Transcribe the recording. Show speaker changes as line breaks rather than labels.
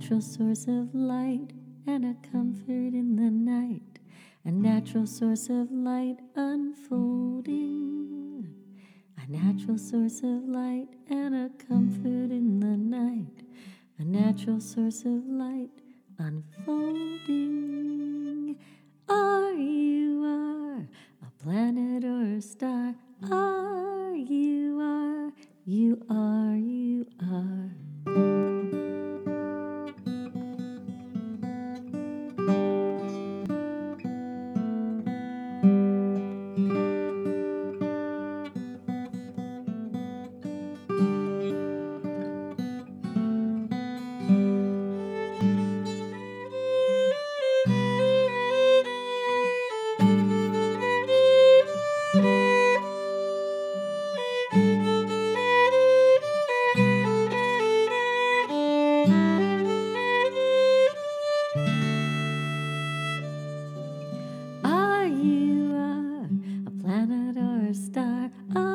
natural source of light and a comfort in the night, a natural source of light unfolding, a natural source of light and a comfort in the night, a natural source of light unfolding. Are you a planet or a star? Are you are, you are, you are. Are you a planet or a star?